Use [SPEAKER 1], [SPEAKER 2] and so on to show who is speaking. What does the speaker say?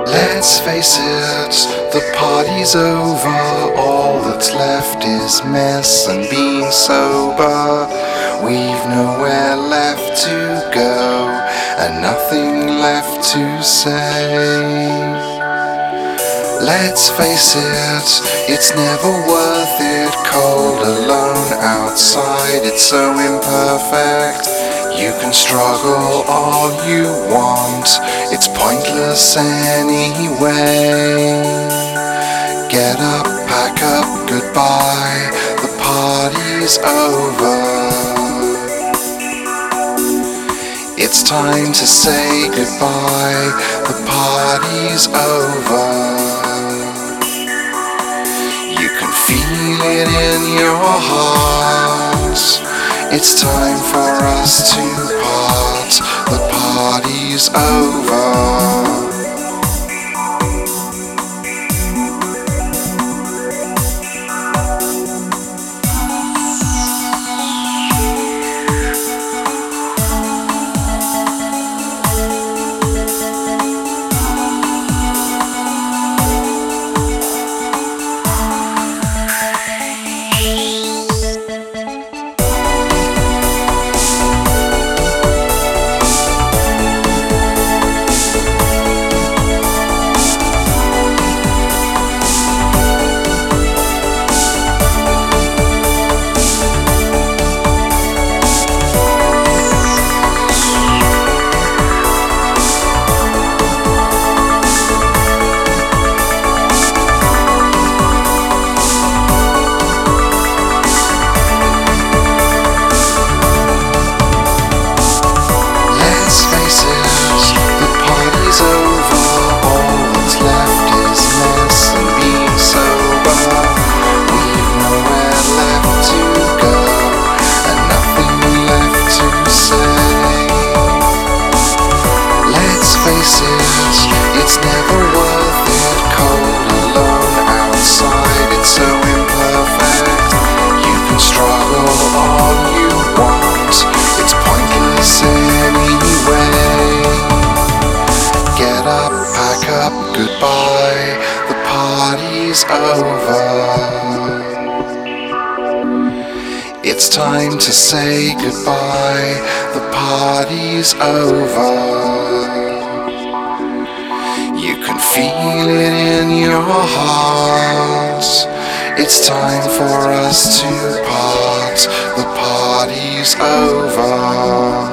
[SPEAKER 1] Let's face it, the party's over. All that's left is mess and being sober. We've nowhere left to go and nothing left to say. Let's face it, it's never worth it. Cold alone outside, it's so imperfect. You can struggle all you want, it's pointless anyway. Get up, pack up, goodbye, the party's over. It's time to say goodbye, the party's over. You can feel it in your heart. It's time for us to part, the party's over. It's never worth it, cold alone outside, it's so imperfect. You can struggle all you want, it's pointless anyway. Get up, pack up, goodbye, the party's over. It's time to say goodbye, the party's over. You can feel it in your heart. It's time for us to part, the party's over.